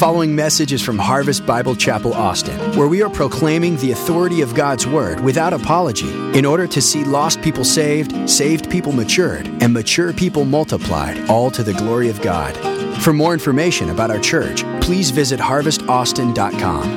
following message is from Harvest Bible Chapel, Austin, where we are proclaiming the authority of God's Word without apology in order to see lost people saved, saved people matured, and mature people multiplied, all to the glory of God. For more information about our church, please visit harvestaustin.com.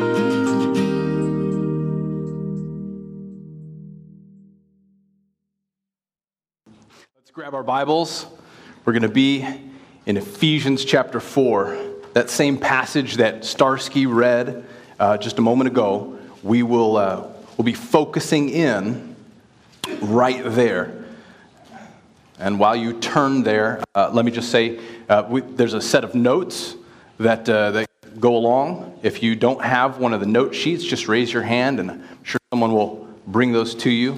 Let's grab our Bibles. We're going to be in Ephesians chapter 4. That same passage that Starsky read just a moment ago, we'll be focusing in right there. And while you turn there, let me just say, there's a set of notes that go along. If you don't have one of the note sheets, just raise your hand, and I'm sure someone will bring those to you.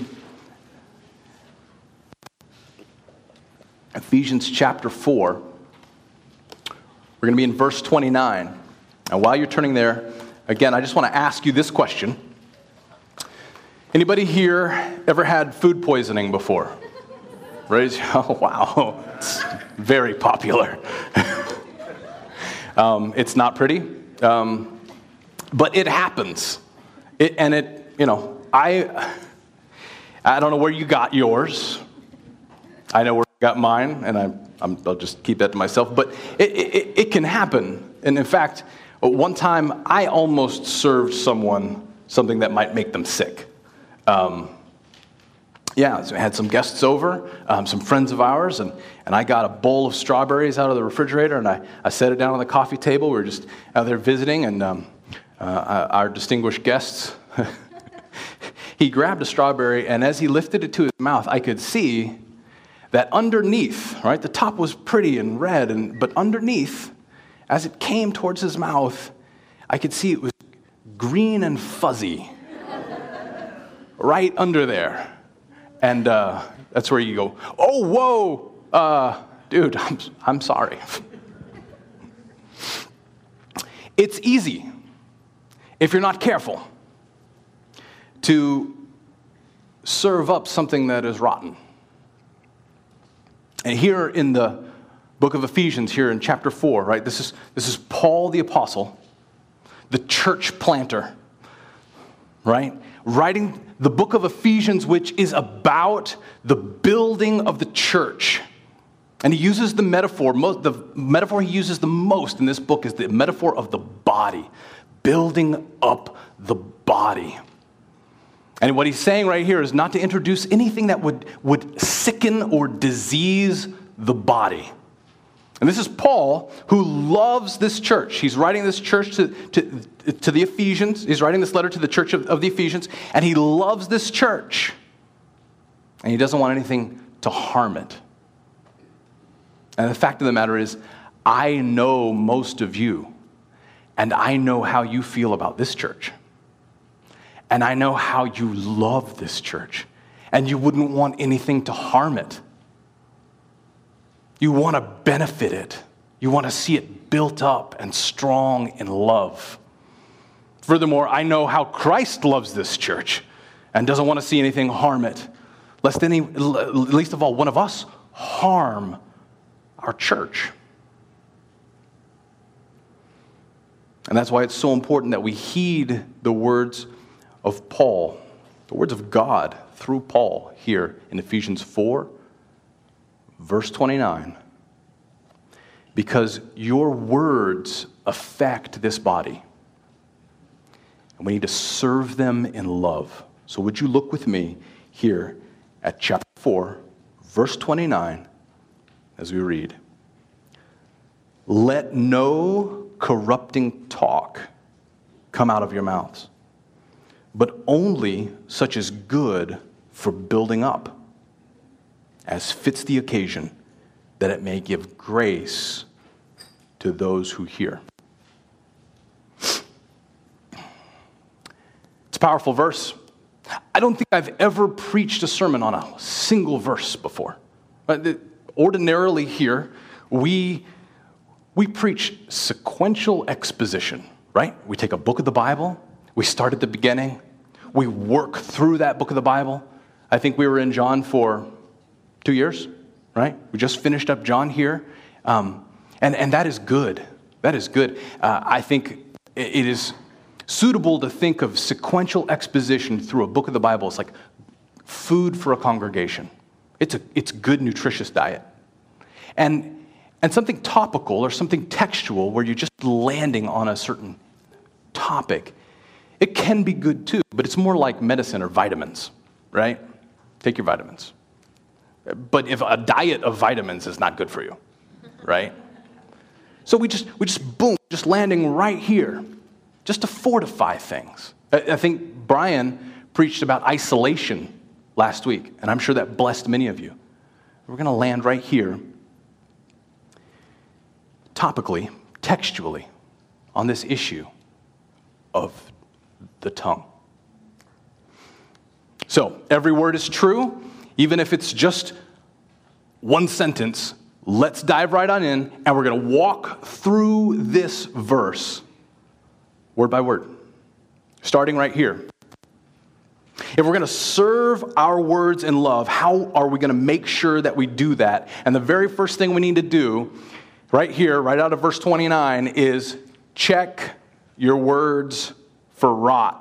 Ephesians chapter 4. We're going to be in verse 29. And while you're turning there, again, I just want to ask you this question. Anybody here ever had food poisoning before? Oh, wow. It's very popular. It's not pretty, but it happens. I don't know where you got yours. I know where I got mine, and I'll just keep that to myself. But it can happen. And in fact, one time I almost served someone something that might make them sick. So I had some guests over, some friends of ours, and I got a bowl of strawberries out of the refrigerator, and I set it down on the coffee table. We were just out there visiting, and our distinguished guests, he grabbed a strawberry, and as he lifted it to his mouth, I could see that underneath, right, the top was pretty and red, but underneath, as it came towards his mouth, I could see it was green and fuzzy, right under there. And that's where you go, oh, whoa, dude, I'm sorry. It's easy, if you're not careful, to serve up something that is rotten. And here in the book of Ephesians, here in chapter 4, right, this is Paul the Apostle, the church planter, right, writing the book of Ephesians, which is about the building of the church. And he uses the metaphor he uses the most in this book is the metaphor of the body, building up the body. And what he's saying right here is not to introduce anything that would sicken or disease the body. And this is Paul, who loves this church. He's writing this church to the Ephesians. He's writing this letter to the church of the Ephesians, and he loves this church. And he doesn't want anything to harm it. And the fact of the matter is, I know most of you, and I know how you feel about this church. And I know how you love this church, and you wouldn't want anything to harm it. You want to benefit it. You want to see it built up and strong in love. Furthermore, I know how Christ loves this church and doesn't want to see anything harm it, least of all one of us harm our church. And that's why it's so important that we heed the words of Paul, the words of God through Paul here in Ephesians 4, verse 29. Because your words affect this body. And we need to serve them in love. So would you look with me here at chapter 4, verse 29, as we read. Let no corrupting talk come out of your mouths, but only such as good for building up, as fits the occasion, that it may give grace to those who hear. It's a powerful verse. I don't think I've ever preached a sermon on a single verse before. Ordinarily here, we preach sequential exposition, right? We take a book of the Bible, we start at the beginning, we work through that book of the Bible. I think we were in John for 2 years, right? We just finished up John here. And that is good. That is good. I think it is suitable to think of sequential exposition through a book of the Bible as like food for a congregation. It's good, nutritious diet. And something topical or something textual where you're just landing on a certain topic, it can be good too, but it's more like medicine or vitamins, right? Take your vitamins. But if a diet of vitamins is not good for you, right? So we just landing right here, just to fortify things. I think Brian preached about isolation last week, and I'm sure that blessed many of you. We're going to land right here, topically, textually, on this issue of the tongue. So, every word is true, even if it's just one sentence. Let's dive right on in, and we're going to walk through this verse, word by word, starting right here. If we're going to serve our words in love, how are we going to make sure that we do that? And the very first thing we need to do, right here, right out of verse 29, is check your words for rot.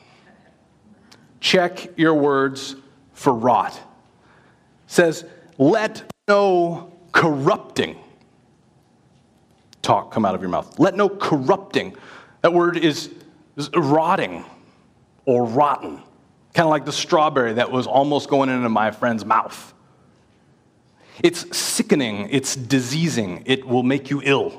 Check your words for rot. It says, let no corrupting talk come out of your mouth. Let no corrupting. That word is rotting or rotten. Kind of like the strawberry that was almost going into my friend's mouth. It's sickening. It's diseasing. It will make you ill.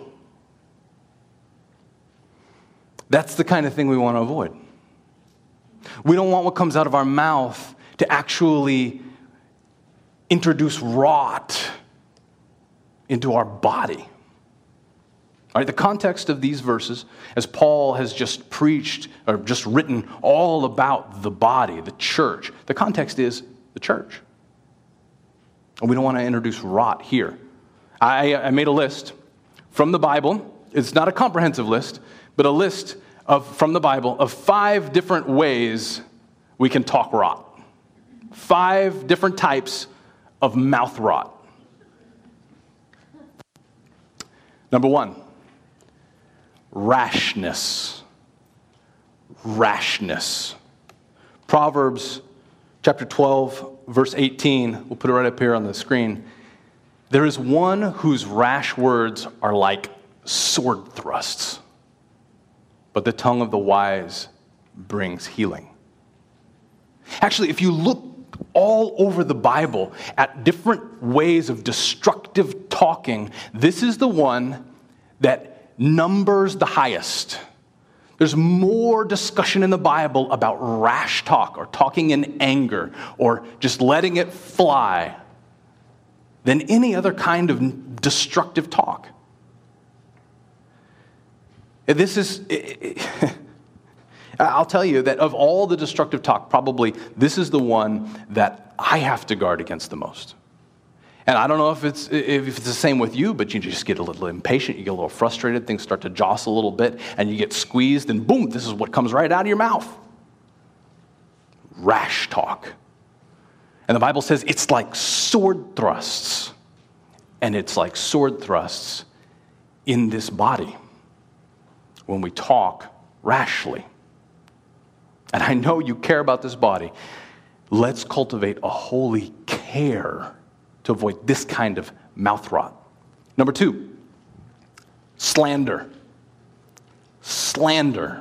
That's the kind of thing we want to avoid. We don't want what comes out of our mouth to actually introduce rot into our body. All right, the context of these verses, as Paul has just preached or just written all about the body, the church, the context is the church. And we don't want to introduce rot here. I made a list from the Bible. It's not a comprehensive list, but a list from the Bible of 5 different ways we can talk rot. 5 different types of mouth rot. Number 1, rashness. Rashness. Proverbs chapter 12, verse 18. We'll put it right up here on the screen. There is one whose rash words are like sword thrusts, but the tongue of the wise brings healing. Actually, if you look all over the Bible at different ways of destructive talking, this is the one that numbers the highest. There's more discussion in the Bible about rash talk or talking in anger or just letting it fly than any other kind of destructive talk. This is, I'll tell you that of all the destructive talk, probably this is the one that I have to guard against the most. And I don't know if it's the same with you, but you just get a little impatient, you get a little frustrated, things start to jostle a little bit, and you get squeezed, and boom, this is what comes right out of your mouth. Rash talk. And the Bible says it's like sword thrusts. And it's like sword thrusts in this body when we talk rashly. And I know you care about this body. Let's cultivate a holy care to avoid this kind of mouth rot. Number 2, slander. Slander.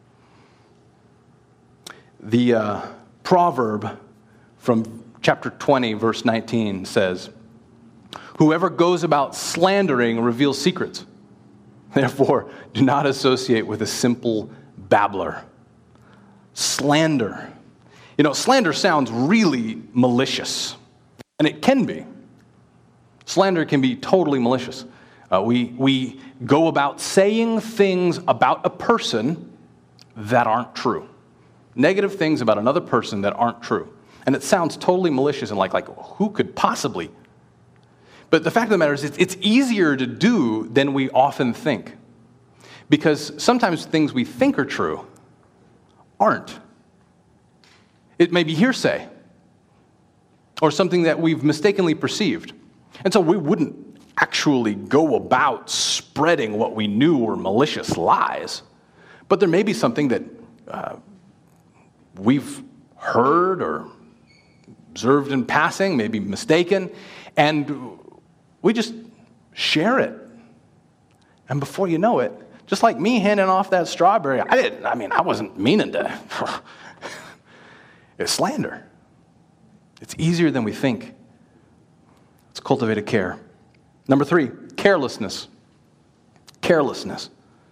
The proverb from chapter 20, verse 19 says, whoever goes about slandering reveals secrets. Therefore, do not associate with a simple babbler. Slander. You know, slander sounds really malicious, and it can be. Slander can be totally malicious. We go about saying things about a person that aren't true. Negative things about another person that aren't true. And it sounds totally malicious and like who could possibly? But the fact of the matter is it's easier to do than we often think. Because sometimes things we think are true aren't. It may be hearsay or something that we've mistakenly perceived. And so we wouldn't actually go about spreading what we knew were malicious lies. But there may be something that we've heard or observed in passing, maybe mistaken, and we just share it. And before you know it, just like me handing off that strawberry, I wasn't meaning to. It's slander. It's easier than we think. It's cultivated care. Number 3, carelessness. Carelessness.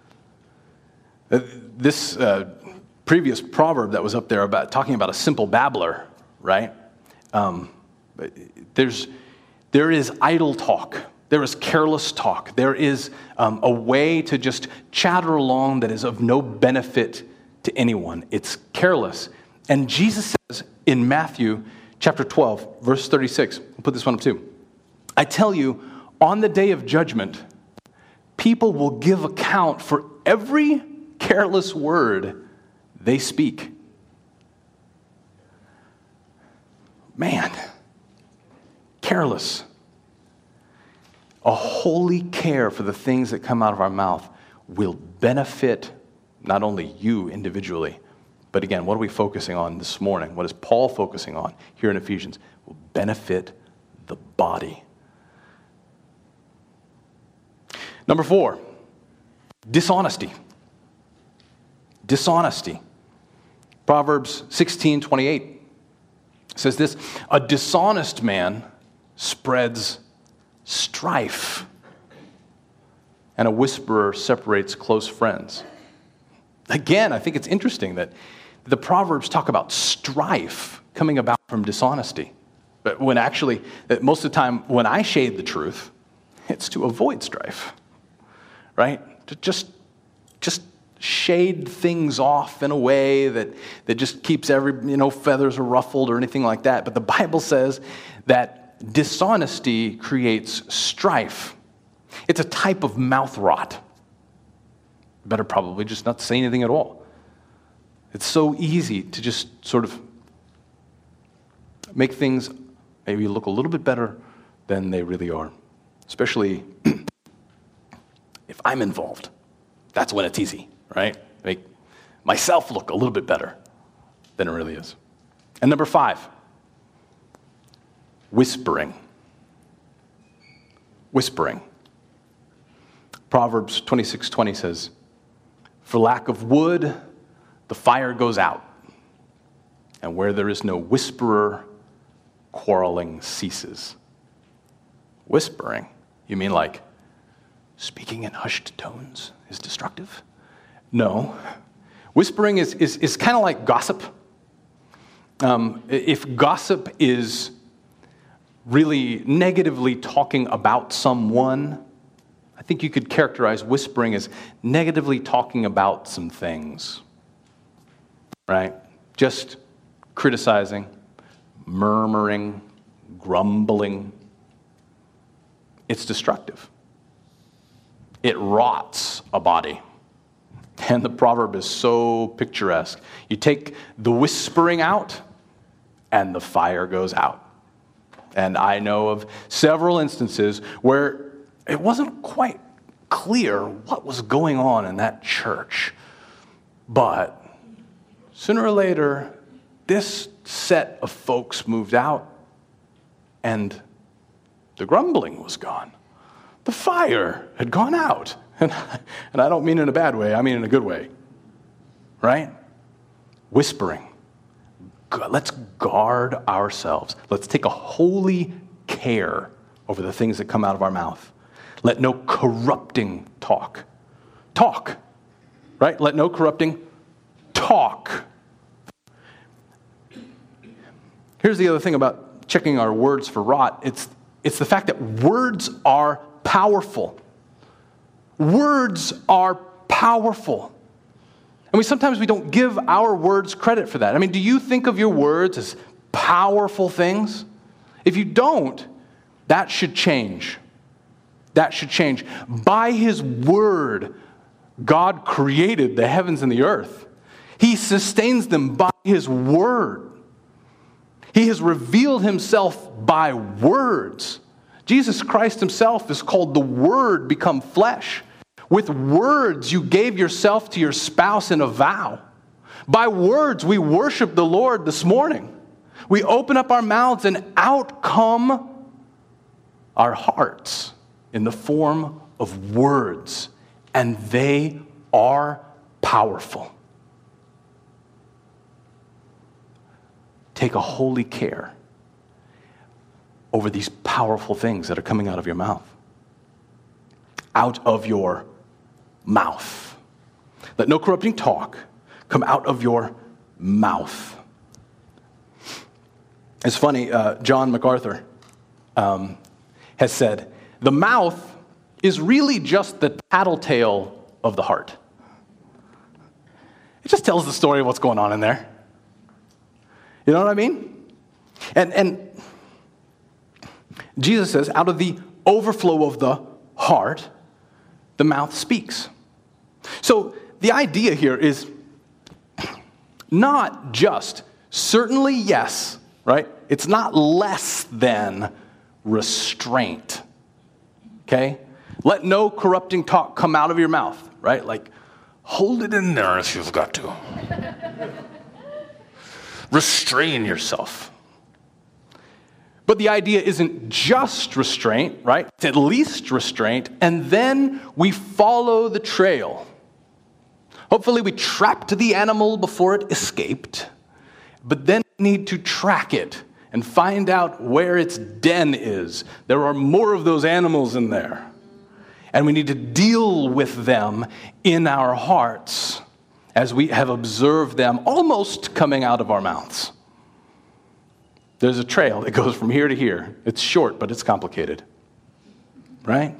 This previous proverb that was up there about talking about a simple babbler, right? There is idle talk. There is careless talk. There is a way to just chatter along that is of no benefit to anyone. It's careless. And Jesus says in Matthew chapter 12, verse 36, we'll put this one up too. I tell you, on the day of judgment, people will give account for every careless word they speak. Man, careless. A holy care for the things that come out of our mouth will benefit not only you individually, but again, what are we focusing on this morning? What is Paul focusing on here in Ephesians? Will benefit the body. Number 4, dishonesty. Dishonesty. Proverbs 16:28 says this, a dishonest man spreads strife, and a whisperer separates close friends. Again, I think it's interesting that the Proverbs talk about strife coming about from dishonesty. But when actually, most of the time when I shade the truth, it's to avoid strife, right? To just shade things off in a way that just keeps feathers are ruffled or anything like that. But the Bible says that dishonesty creates strife. It's a type of mouth rot. Better probably just not say anything at all. It's so easy to just sort of make things maybe look a little bit better than they really are. Especially if I'm involved. That's when it's easy, right? Make myself look a little bit better than it really is. And number 5, whispering. Whispering. Proverbs 26:20 says, for lack of wood, the fire goes out. And where there is no whisperer, quarreling ceases. Whispering? You mean like speaking in hushed tones is destructive? No. Whispering is kind of like gossip. If gossip is really negatively talking about someone, I think you could characterize whispering as negatively talking about some things, right? Just criticizing, murmuring, grumbling. It's destructive. It rots a body. And the proverb is so picturesque. You take the whispering out, and the fire goes out. And I know of several instances where it wasn't quite clear what was going on in that church. But sooner or later, this set of folks moved out, and the grumbling was gone. The fire had gone out. And I don't mean in a bad way, I mean in a good way. Right? Whispering. Let's guard ourselves. Let's take a holy care over the things that come out of our mouth. Let no corrupting talk. Right? Let no corrupting talk. Here's the other thing about checking our words for rot. It's the fact that words are powerful. Words are powerful. And sometimes we don't give our words credit for that. I mean, do you think of your words as powerful things? If you don't, that should change. That should change. By His word, God created the heavens and the earth. He sustains them by His word. He has revealed Himself by words. Jesus Christ himself is called the Word become flesh. With words you gave yourself to your spouse in a vow. By words we worship the Lord this morning. We open up our mouths and out come our hearts in the form of words, and they are powerful. Take a holy care over these powerful things that are coming out of your mouth. Out of your mouth. Let no corrupting talk come out of your mouth. It's funny, John MacArthur has said, the mouth is really just the tattletale of the heart. It just tells the story of what's going on in there. You know what I mean? And Jesus says, out of the overflow of the heart, the mouth speaks. So the idea here is not just, certainly yes, right? It's not less than restraint, okay? Let no corrupting talk come out of your mouth, right? Like, hold it in there if you've got to. Restrain yourself. But the idea isn't just restraint, right? It's at least restraint, and then we follow the trail. Hopefully we trapped the animal before it escaped, but then we need to track it and find out where its den is. There are more of those animals in there. And we need to deal with them in our hearts as we have observed them almost coming out of our mouths. There's a trail that goes from here to here. It's short, but it's complicated. Right?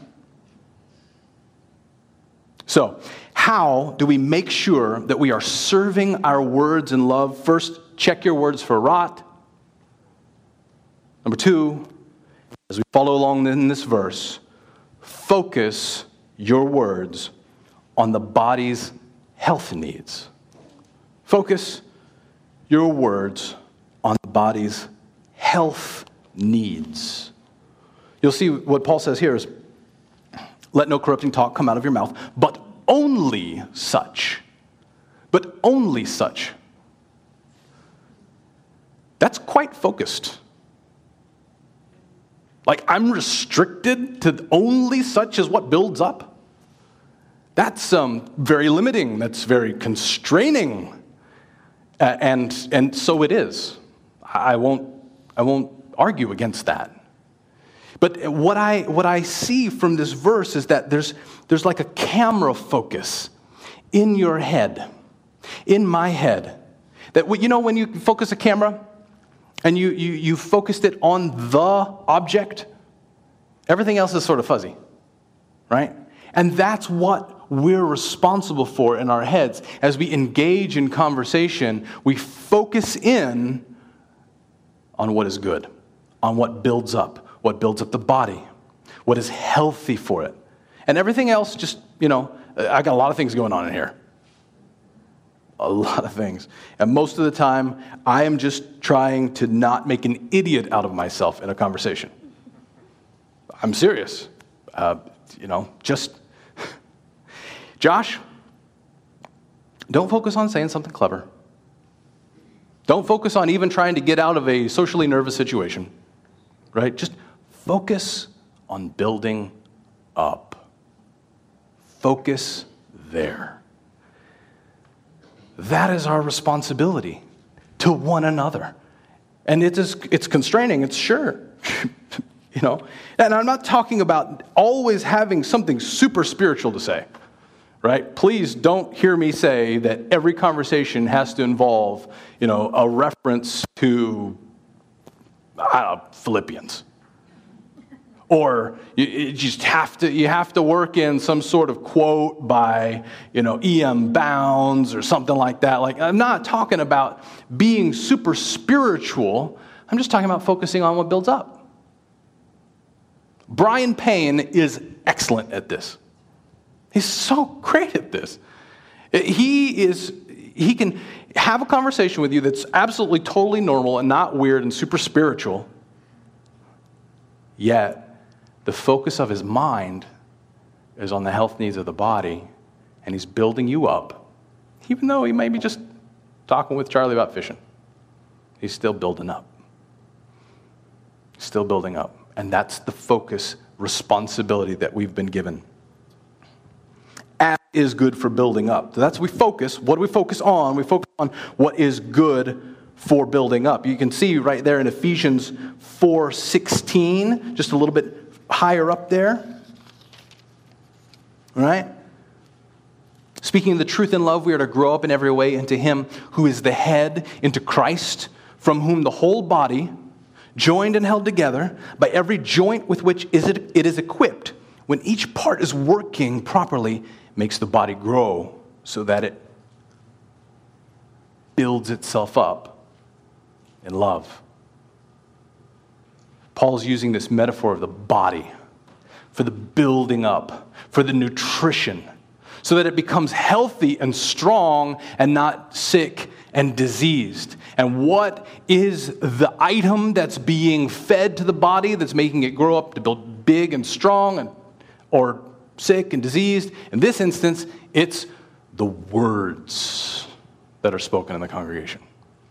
So, how do we make sure that we are serving our words in love? First, check your words for rot. Number two, as we follow along in this verse, focus your words on the body's health needs. Focus your words on the body's health needs. You'll see what Paul says here is, let no corrupting talk come out of your mouth, but only such. But only such. That's quite focused. Like, I'm restricted to only such as what builds up? That's very limiting. That's very constraining. And so it is. I won't argue against that. But what I see from this verse is that there's like a camera focus in your head, in my head. That when you focus a camera and you focused it on the object, everything else is sort of fuzzy, right? And that's what we're responsible for in our heads. As we engage in conversation, we focus in on what is good, on what builds up the body, what is healthy for it. And everything else just, I got a lot of things going on in here. A lot of things. And most of the time, I am just trying to not make an idiot out of myself in a conversation. I'm serious. Josh, don't focus on saying something clever. Don't focus on even trying to get out of a socially nervous situation, right? Just focus on building up. Focus there. That is our responsibility to one another. And it's constraining, it's sure. And I'm not talking about always having something super spiritual to say, right? Please don't hear me say that every conversation has to involve, a reference to, Philippians. Or you have to work in some sort of quote by, E.M. Bounds or something like that. Like, I'm not talking about being super spiritual. I'm just talking about focusing on what builds up. Brian Payne is excellent at this. He's so great at this. He can have a conversation with you that's absolutely totally normal and not weird and super spiritual, yet the focus of his mind is on the health needs of the body, and he's building you up, even though he may be just talking with Charlie about fishing. He's still building up. Still building up. And that's the focus, responsibility that we've been given. As is good for building up. So that's what we focus. What do we focus on? We focus on what is good for building up. You can see right there in Ephesians 4:16, just a little bit higher up there. All right? Speaking the truth in love, we are to grow up in every way into him who is the head, into Christ, from whom the whole body, joined and held together by every joint with which it is equipped, when each part is working properly, makes the body grow so that it builds itself up in love. Paul's using this metaphor of the body for the building up, for the nutrition, so that it becomes healthy and strong and not sick and diseased. And what is the item that's being fed to the body that's making it grow up to build big and strong or sick and diseased? In this instance, it's the words that are spoken in the congregation.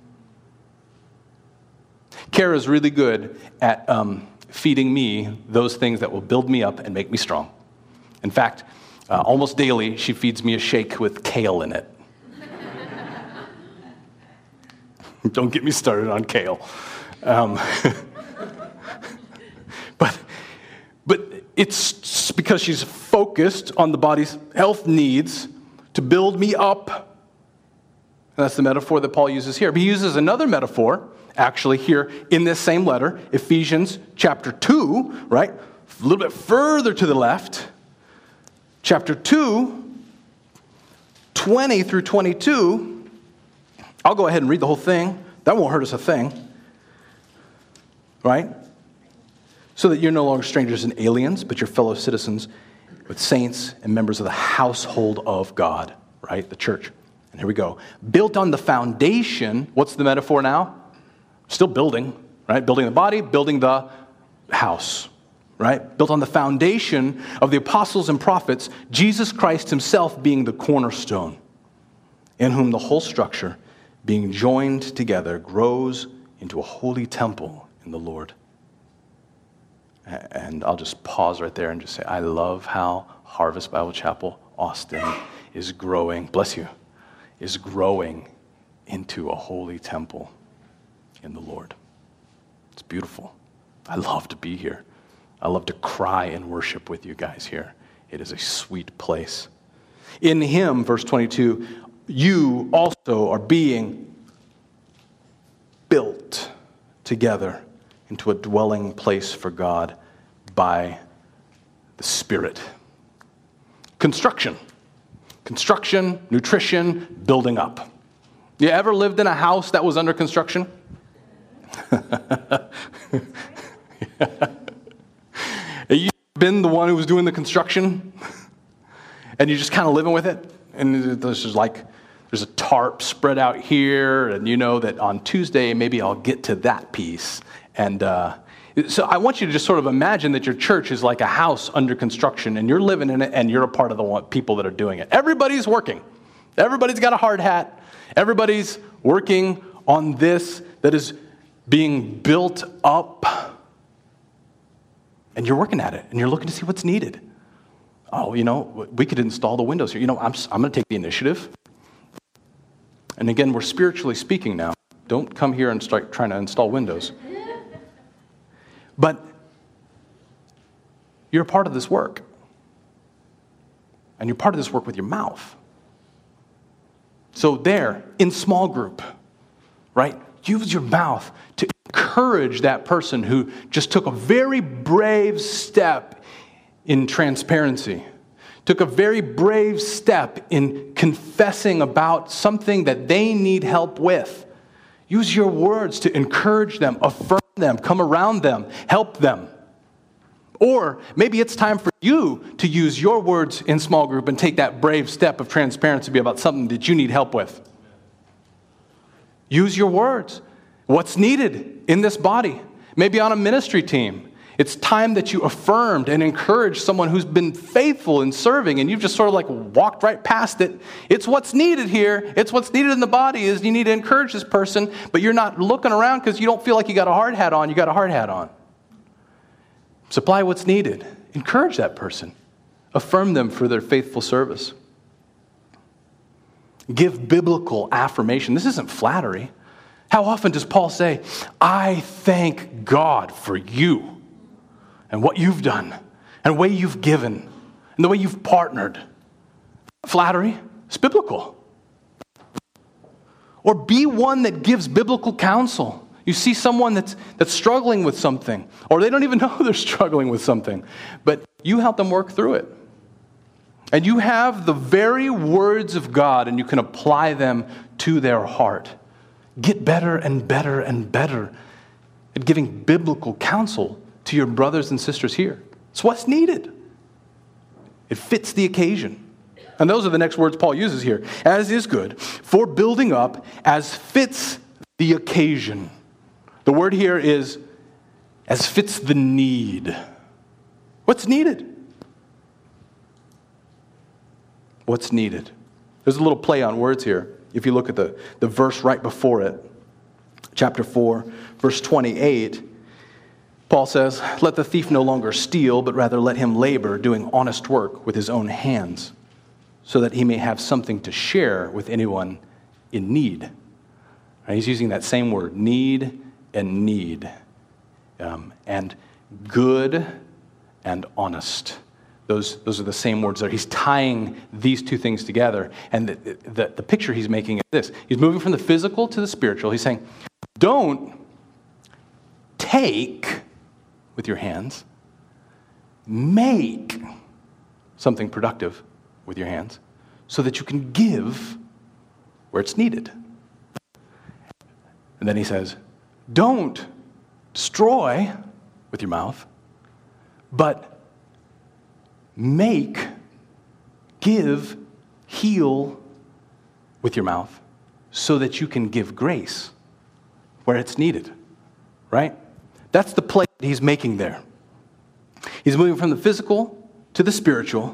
Kara's really good at feeding me those things that will build me up and make me strong. In fact, almost daily, she feeds me a shake with kale in it. Don't get me started on kale. But it's because she's focused on the body's health needs to build me up. And that's the metaphor that Paul uses here. But he uses another metaphor, actually, here in this same letter, Ephesians chapter 2, right? A little bit further to the left. Chapter 2, 20 through 22. I'll go ahead and read the whole thing. That won't hurt us a thing. Right? So that you're no longer strangers and aliens, but you're fellow citizens with saints and members of the household of God. Right? The church. And here we go. Built on the foundation. What's the metaphor now? Still building. Right? Building the body, building the house. Right? Built on the foundation of the apostles and prophets, Jesus Christ himself being the cornerstone, in whom the whole structure, being joined together, grows into a holy temple in the Lord. And I'll just pause right there and just say, I love how Harvest Bible Chapel Austin is growing, bless you, is growing into a holy temple in the Lord. It's beautiful. I love to be here. I love to cry and worship with you guys here. It is a sweet place. In him, verse 22, you also are being built together into a dwelling place for God by the Spirit. Construction, nutrition, building up. You ever lived in a house that was under construction? You been the one who was doing the construction? And you're just kind of living with it? And there's a tarp spread out here, and you know that on Tuesday, maybe I'll get to that piece. And so I want you to just sort of imagine that your church is like a house under construction, and you're living in it, and you're a part of the people that are doing it. Everybody's working. Everybody's got a hard hat. Everybody's working on this that is being built up. And you're working at it, and you're looking to see what's needed. Oh, we could install the windows here. I'm going to take the initiative. And again, we're spiritually speaking now. Don't come here and start trying to install windows. But you're a part of this work. And you're part of this work with your mouth. So there, in small group, right? Use your mouth to encourage that person who just took a very brave step in transparency, took a very brave step in confessing about something that they need help with. Use your words to encourage them, affirm them, come around them, help them. Or maybe it's time for you to use your words in small group and take that brave step of transparency about something that you need help with. Use your words. What's needed in this body? Maybe on a ministry team. It's time that you affirmed and encouraged someone who's been faithful in serving, and you've just sort of like walked right past it. It's what's needed here. It's what's needed in the body is you need to encourage this person, but you're not looking around because you don't feel like you got a hard hat on. You got a hard hat on. Supply what's needed. Encourage that person. Affirm them for their faithful service. Give biblical affirmation. This isn't flattery. How often does Paul say, I thank God for you and what you've done and the way you've given and the way you've partnered? Flattery. It's biblical. Or be one that gives biblical counsel. You see someone that's struggling with something, or they don't even know they're struggling with something, but you help them work through it. And you have the very words of God, and you can apply them to their heart. Get better and better and better at giving biblical counsel to your brothers and sisters here. It's what's needed. It fits the occasion. And those are the next words Paul uses here. As is good, for building up, as fits the occasion. The word here is as fits the need. What's needed? What's needed? There's a little play on words here. If you look at the verse right before it, chapter 4, verse 28, Paul says, let the thief no longer steal, but rather let him labor, doing honest work with his own hands, so that he may have something to share with anyone in need. Right, he's using that same word, need and need, and good and honest. Those are the same words there. He's tying these two things together. And the picture he's making is this. He's moving from the physical to the spiritual. He's saying, don't take with your hands. Make something productive with your hands so that you can give where it's needed. And then he says, don't destroy with your mouth, but make, give, heal with your mouth so that you can give grace where it's needed, right? That's the play that he's making there. He's moving from the physical to the spiritual,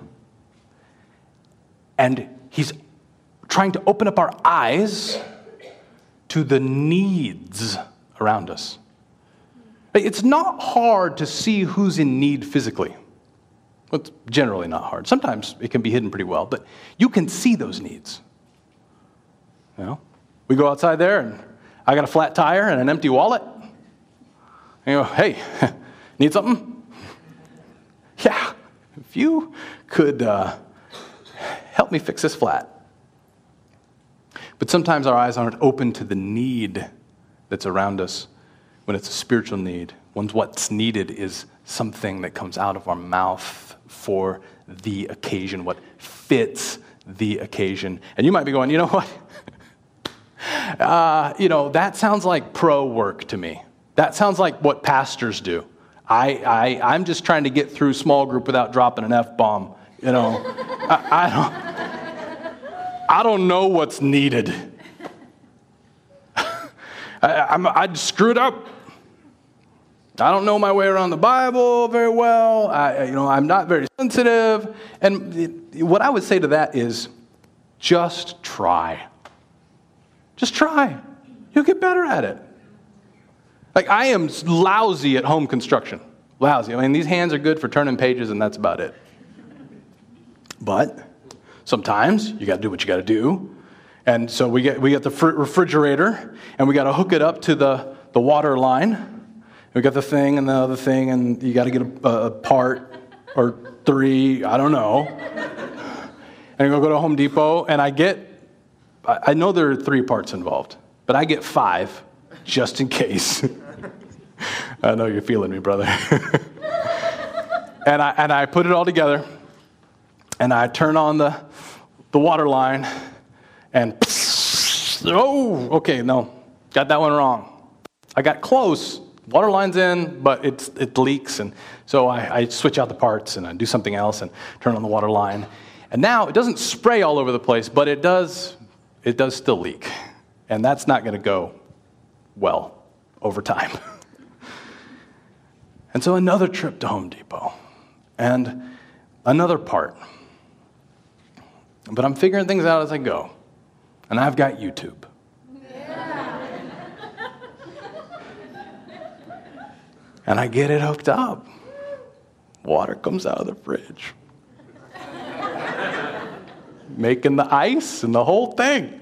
and he's trying to open up our eyes to the needs around us. It's not hard to see who's in need physically. Well, it's generally not hard. Sometimes it can be hidden pretty well, but you can see those needs. You know, we go outside there, and I got a flat tire and an empty wallet. And you go, hey, need something? Yeah, if you could help me fix this flat. But sometimes our eyes aren't open to the need that's around us when it's a spiritual need. When what's needed is something that comes out of our mouth for the occasion, what fits the occasion. And you might be going, you know what? That sounds like pro work to me. That sounds like what pastors do. I'm just trying to get through small group without dropping an F-bomb. You know, I don't know what's needed. I'd screw it up. I don't know my way around the Bible very well. I'm not very sensitive. And what I would say to that is, just try. Just try. You'll get better at it. Like, I am lousy at home construction. Lousy. I mean, these hands are good for turning pages, and that's about it. But sometimes you got to do what you got to do. And so we get the refrigerator, and we got to hook it up to the water line. We got the thing and the other thing, and you got to get a part or three, I don't know. And I go to Home Depot, and I know there are 3 parts involved, but I get 5 just in case. I know you're feeling me, brother. and I put it all together, and I turn on the water line, and okay, no, got that one wrong. I got close. Water line's in, but it leaks, and so I switch out the parts and I do something else and turn on the water line. And now it doesn't spray all over the place, but it does still leak. And that's not going to go well over time. And so another trip to Home Depot and another part. But I'm figuring things out as I go. And I've got YouTube. And I get it hooked up. Water comes out of the fridge. Making the ice and the whole thing.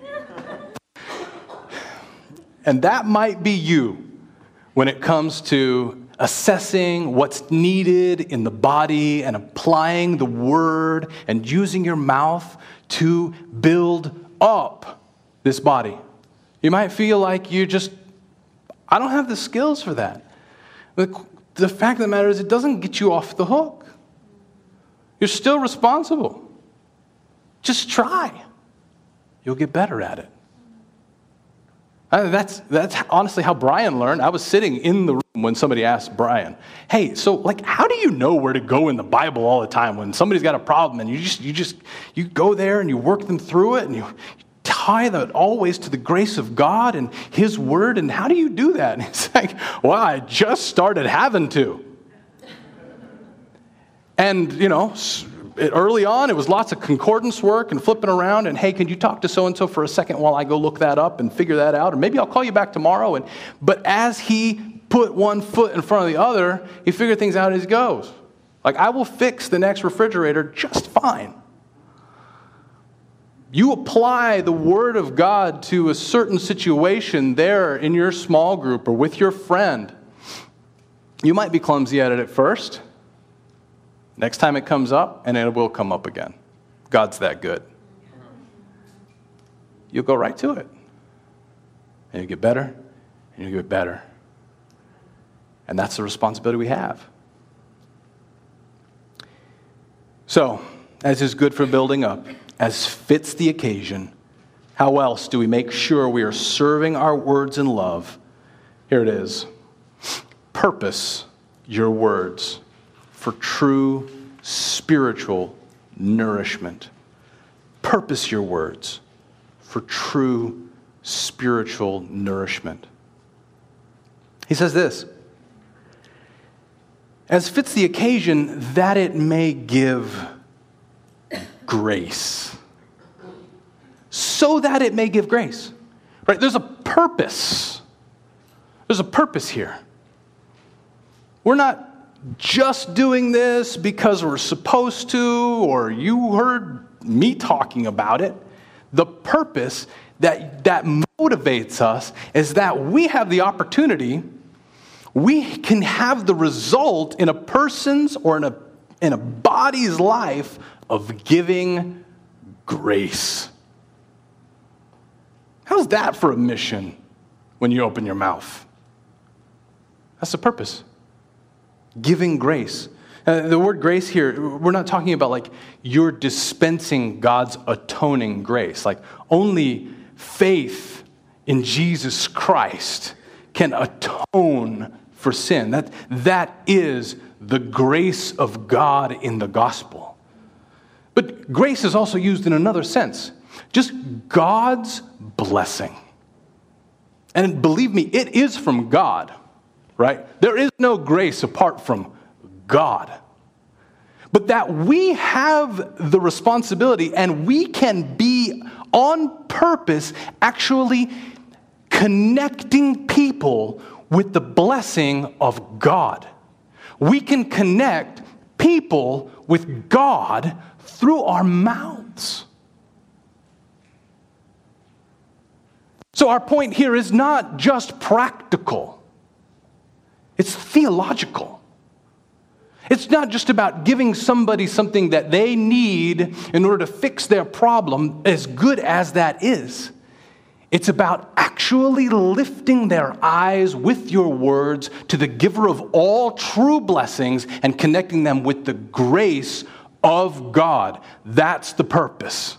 And that might be you when it comes to assessing what's needed in the body and applying the word and using your mouth to build up this body. You might feel like I don't have the skills for that. The fact of the matter is it doesn't get you off the hook. You're still responsible. Just try. You'll get better at it. That's honestly how Brian learned. I was sitting in the room when somebody asked Brian, hey, so how do you know where to go in the Bible all the time when somebody's got a problem and you go there and you work them through it and you tie that always to the grace of God and His Word, and how do you do that? And he's like, well, I just started having to. And, early on, it was lots of concordance work and flipping around and, hey, can you talk to so-and-so for a second while I go look that up and figure that out? Or maybe I'll call you back tomorrow. But as he put one foot in front of the other, he figured things out as he goes. I will fix the next refrigerator just fine. You apply the Word of God to a certain situation there in your small group or with your friend. You might be clumsy at it at first. Next time it comes up, and it will come up again. God's that good. You'll go right to it. And you get better, and you get better. And that's the responsibility we have. So, as is good for building up, as fits the occasion, how else do we make sure we are serving our words in love? Here it is. Purpose your words for true spiritual nourishment. Purpose your words for true spiritual nourishment. He says this, as fits the occasion, that it may give grace. So that it may give grace. Right? There's a purpose. There's a purpose here. We're not just doing this because we're supposed to, or you heard me talking about it. The purpose that motivates us is that we have the opportunity, we can have the result in a person's or in a body's life of giving grace. How's that for a mission when you open your mouth? That's the purpose. Giving grace. The word grace here, we're not talking about you're dispensing God's atoning grace. Only faith in Jesus Christ can atone for sin. That is the grace of God in the gospel. But grace is also used in another sense. Just God's blessing. And believe me, it is from God, right? There is no grace apart from God. But that we have the responsibility and we can be on purpose actually connecting people with the blessing of God. We can connect people with God through our mouths. So our point here is not just practical. It's theological. It's not just about giving somebody something that they need in order to fix their problem, as good as that is. It's about actually lifting their eyes with your words to the giver of all true blessings and connecting them with the grace of God. That's the purpose.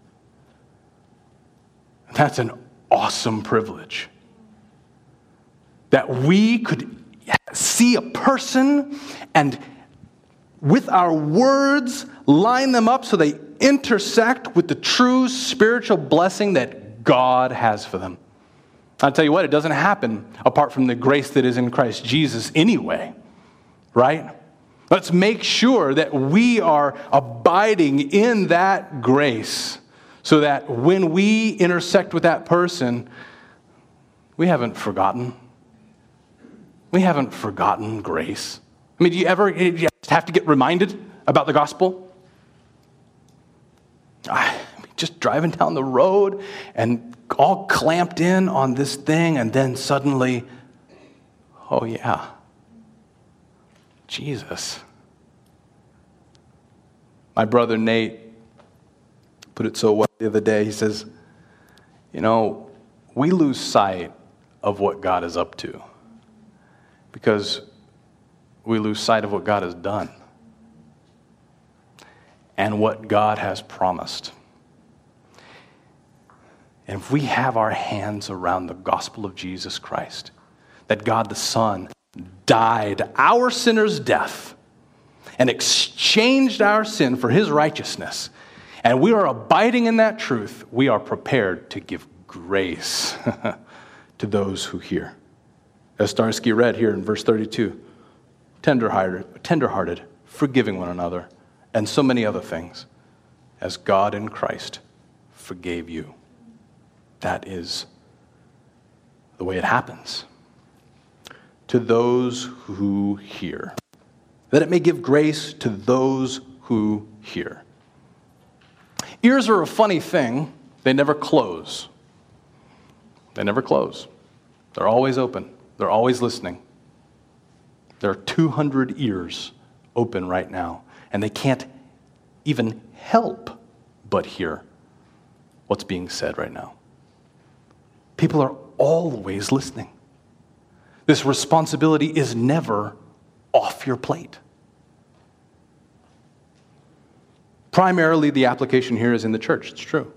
That's an awesome privilege. That we could see a person and with our words line them up so they intersect with the true spiritual blessing that God has for them. I'll tell you what, it doesn't happen apart from the grace that is in Christ Jesus anyway. right? Let's make sure that we are abiding in that grace so that when we intersect with that person, we haven't forgotten. We haven't forgotten grace. I mean, do you ever have to get reminded about the gospel? Just driving down the road and all clamped in on this thing, and then suddenly, oh yeah, Jesus. My brother Nate put it so well the other day. He says, we lose sight of what God is up to because we lose sight of what God has done and what God has promised. And if we have our hands around the gospel of Jesus Christ, that God the Son died our sinner's death and exchanged our sin for his righteousness, and we are abiding in that truth, we are prepared to give grace to those who hear. As Starsky read here in verse 32, tenderhearted, forgiving one another, and so many other things, as God in Christ forgave you. That is the way it happens. To those who hear. That it may give grace to those who hear. Ears are a funny thing. They never close. They never close. They're always open. They're always listening. There are 200 ears open right now, and they can't even help but hear what's being said right now. People are always listening. This responsibility is never off your plate. Primarily, the application here is in the church. It's true.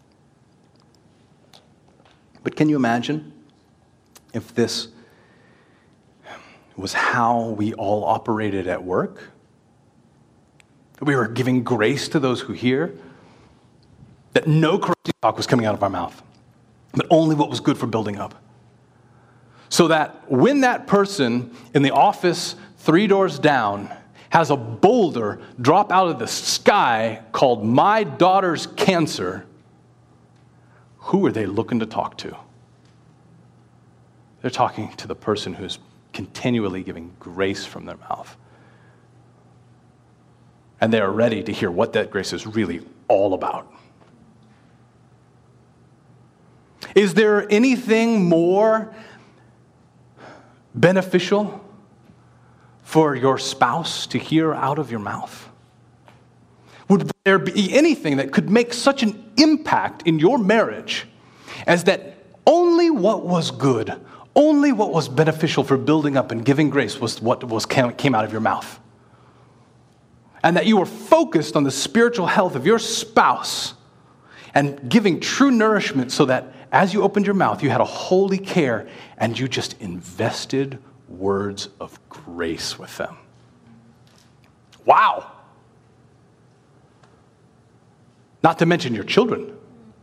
But can you imagine if this was how we all operated at work? That we were giving grace to those who hear? That no correcting talk was coming out of our mouth, but only what was good for building up. So that when that person in the office 3 doors down has a boulder drop out of the sky called "My daughter's cancer," who are they looking to talk to? They're talking to the person who's continually giving grace from their mouth. And they are ready to hear what that grace is really all about. Is there anything more beneficial for your spouse to hear out of your mouth? Would there be anything that could make such an impact in your marriage as that only what was good, only what was beneficial for building up and giving grace was what came out of your mouth? And that you were focused on the spiritual health of your spouse and giving true nourishment so that as you opened your mouth, you had a holy care and you just invested words of grace with them. Wow. Not to mention your children.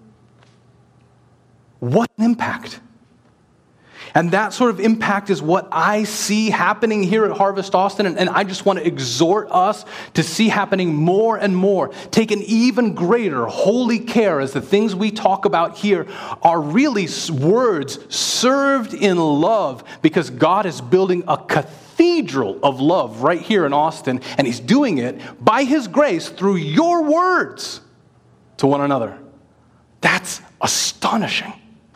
What an impact. And that sort of impact is what I see happening here at Harvest Austin, and I just want to exhort us to see happening more and more. Take an even greater holy care as the things we talk about here are really words served in love, because God is building a cathedral of love right here in Austin, and He's doing it by His grace through your words to one another. That's astonishing.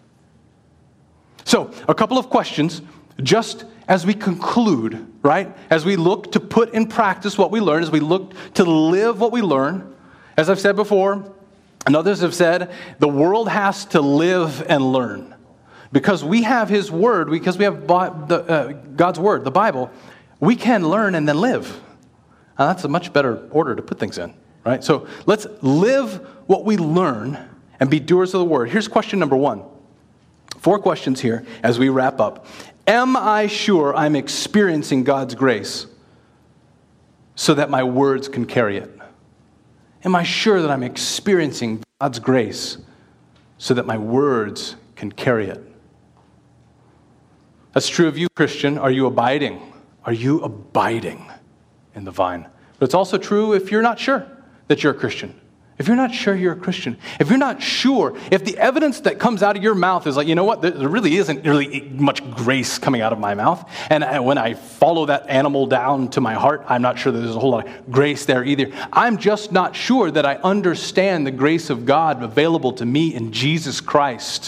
So, a couple of questions just as we conclude, right? As we look to put in practice what we learn, as we look to live what we learn. As I've said before, and others have said, the world has to live and learn. Because we have His Word, because we have God's Word, the Bible, we can learn and then live. Now, that's a much better order to put things in, right? So, let's live what we learn and be doers of the Word. Here's question number 1. 4 questions here as we wrap up. Am I sure I'm experiencing God's grace so that my words can carry it? Am I sure that I'm experiencing God's grace so that my words can carry it? That's true of you, Christian. Are you abiding? Are you abiding in the vine? But it's also true if you're not sure that you're a Christian. If you're not sure you're a Christian, if you're not sure, if the evidence that comes out of your mouth is like, you know what, there really isn't really much grace coming out of my mouth, and when I follow that animal down to my heart, I'm not sure that there's a whole lot of grace there either. I'm just not sure that I understand the grace of God available to me in Jesus Christ.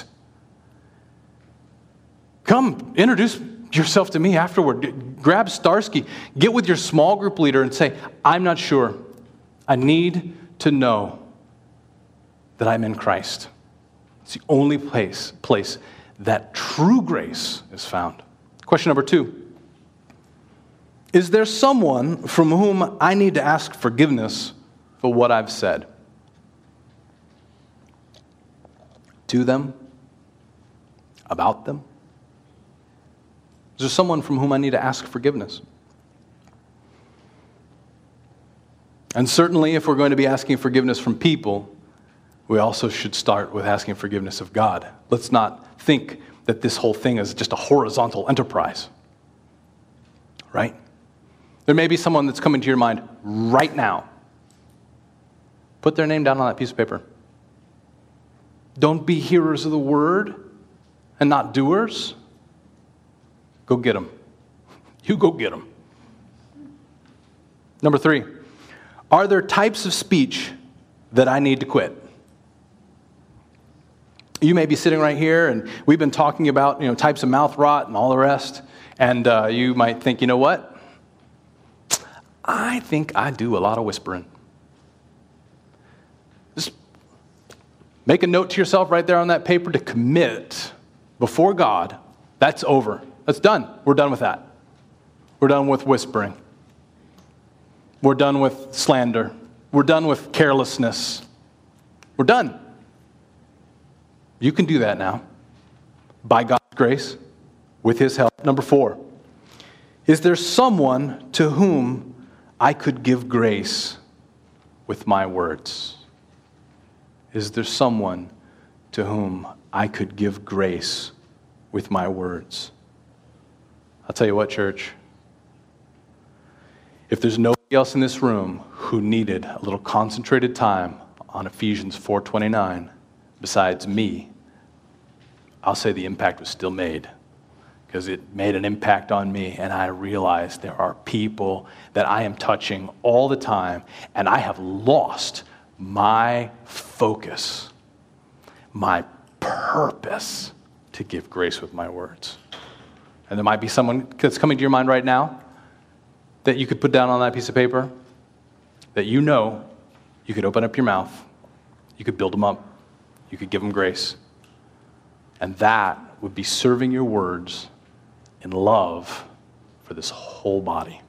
Come, introduce yourself to me afterward. Grab Starsky, get with your small group leader and say, I'm not sure. I need to know that I'm in Christ. It's the only place that true grace is found. Question number 2. Is there someone from whom I need to ask forgiveness for what I've said? To them? About them? Is there someone from whom I need to ask forgiveness? And certainly, if we're going to be asking forgiveness from people, we also should start with asking forgiveness of God. Let's not think that this whole thing is just a horizontal enterprise. Right? There may be someone that's coming to your mind right now. Put their name down on that piece of paper. Don't be hearers of the word and not doers. Go get them. You go get them. Number 3. Are there types of speech that I need to quit? You may be sitting right here, and we've been talking about types of mouth rot and all the rest, and you might think, you know what? I think I do a lot of whispering. Just make a note to yourself right there on that paper to commit before God. That's over. That's done. We're done with that. We're done with whispering. We're done with slander. We're done with carelessness. We're done. You can do that now. By God's grace, with His help. Number 4. Is there someone to whom I could give grace with my words? Is there someone to whom I could give grace with my words? I'll tell you what, church. If there's nobody else in this room who needed a little concentrated time on Ephesians 4:29 besides me, I'll say the impact was still made, because it made an impact on me, and I realized there are people that I am touching all the time, and I have lost my focus, my purpose to give grace with my words. And there might be someone that's coming to your mind right now that you could put down on that piece of paper, that you could open up your mouth, you could build them up, you could give them grace. And that would be serving your words in love for this whole body.